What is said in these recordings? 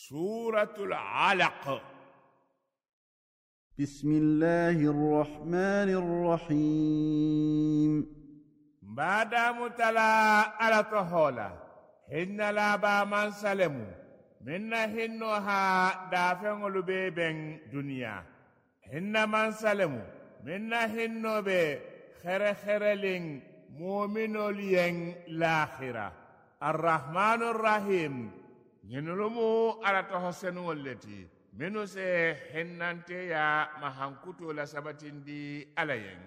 سورة العلق. بسم الله الرحمن الرحيم. بعد متلا على طهولا هن لا با من سلمو من هنها دافن لبيبن دنيا هن من سلمو من هنو be خرخرلين مؤمنولين لاخرة الرحمن الرحيم ينلمو على تحسن والتي منو سي هنانتي يا مهانكوتو لسبتين دي عليين.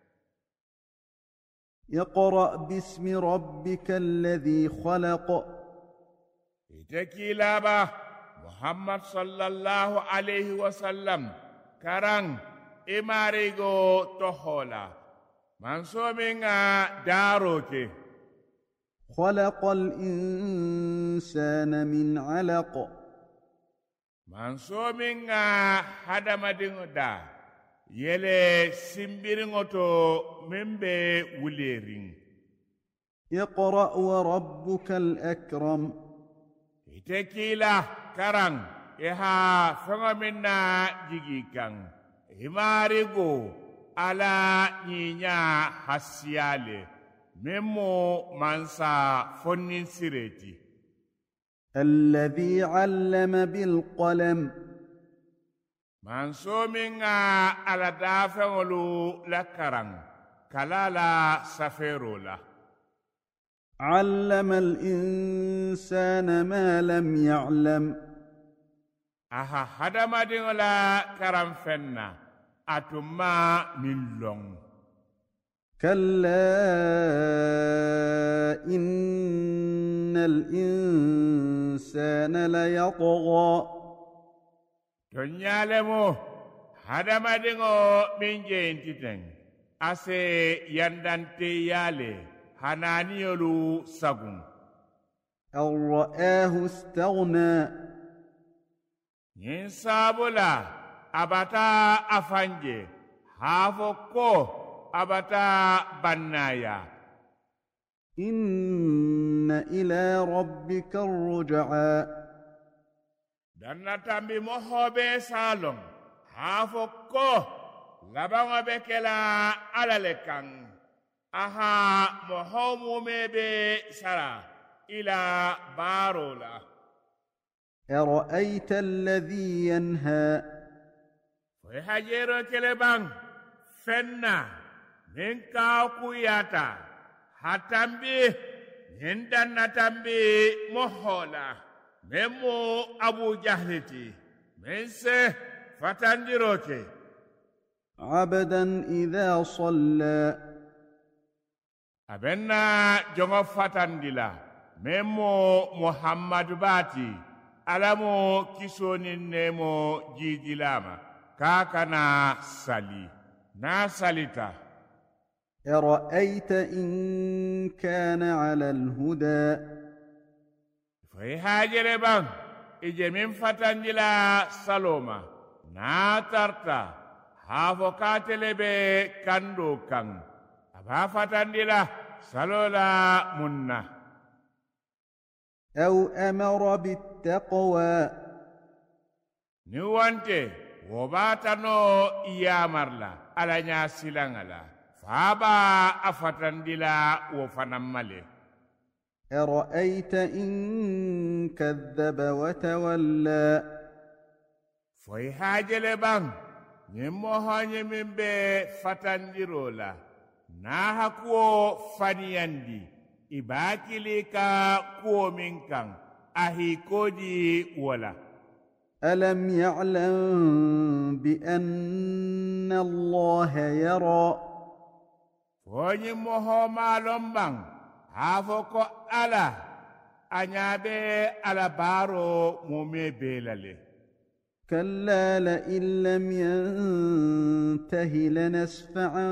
اقرأ باسم ربك الذي خلق. إتكي لابا محمد صلى الله عليه وسلم كران إماريغو تخولا منصومينغا داروكي. خلق الإنسان من علق. منصومينغا حدمدينغو دا يلي سمبيرينغوتو ممبي وليرين. اقرأ وربك الأكرم. إتكيلا كران إها فغمنا جيجيكان إماريغو على نينيا حسيالي ممو منسا فنين سيريتي. الذي علم بالقلم. منصومينغا على دافعولو لكران كلالا سفيرولا. علم الإنسان ما لم يعلم. أها هدما لا كران فنا أتما من لون. كلا إن الإنسان ليطغى. تنيالمو هدما من جينتين أسي يندانتي يالي هنانيولو سغون. أن رآه استغنى. ينسابولا أبتا أفنجي هافوكو أبتا بنايا. إن إلى ربك الرجعى. دانا تامبي موهوبي سالون هافوكو لباما بكلا على لكان أها موهومو ميبي سرا إلى بارولا. أرأيت الذي ينهى. فيهاجيرو كلبان فنا من كاوكو ياتا هاتامبي هندان تامبي موهولا ممو أبو جهلتي من سه فتنجروكي. عبدا إذا صلى. أبنا جمع فتندلا ممو محمد باتي ألمو كسوني نمو جيجي لاما كاكنا سالي نا ساليتا. أرأيت إن كان على الهدى. في حاجة بان إجي من فتندلا سلوما نا ترتا هافو كاتل بي كندو كان أبا فتندلا سلولا منا. أو أمر بالتقوى. نوانتي وباتانو إيامرلا على ناسلانغلا فابا أفتندلا وفنمالي. أرأيت إن كذب وتولى. فوي حاجة لبان نموهاني من بي فتندرولا ناهكو فنياندي ibaki lika kuo minkan ahi kodi wala. ألم يعلم بأن الله يرى. فوني مهما لومبان هافوكو ألا أنيابي على بارو مومي بيلالي. كلا لئن لم ينته لنسفعا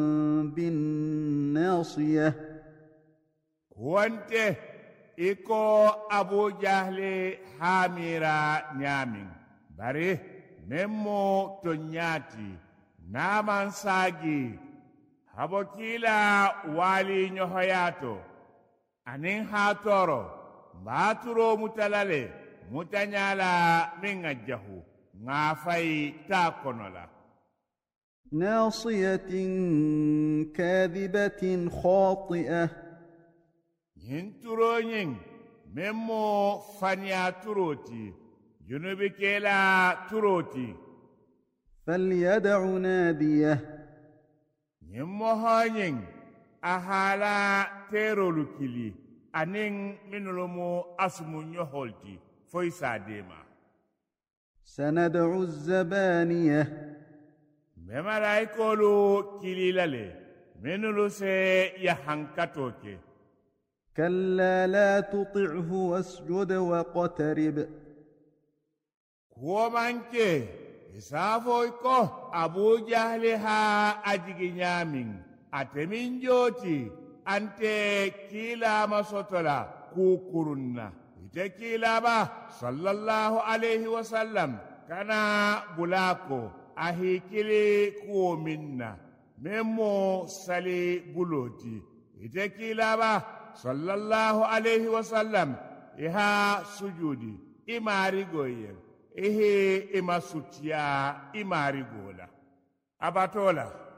بالناصية. wante iko Abu Jahli hamira nyamin bari memmo to nyati naman sagi habokila wali nyohoyato anin hatoro baturo mutalale mutanyala minga jahu ngafai ta konola ناصية كاذبة خاطئة yinturoyin memmo fanya turoti junubi kela turoti فليدع ناديه yimmo hanyin ahala terolu kili anin minulumu asmu nyoholti foisa dema سندع الزبانية memalaikolu kililale minulu se yahankatoke كلا لا تطعه واسجد واقترب kuwomanke isafoy ko abu jahli ha ajigi nyamin atemin joti ante kilama sotola kukurunna ite kilaba sallallahu alaihi wasallam kana bulako ahikili kuwo minna memmo sali buloti ite kilaba sallallahu alaihi wasallam iha sujudi imarigoyen ihe imasutia imarigola abatola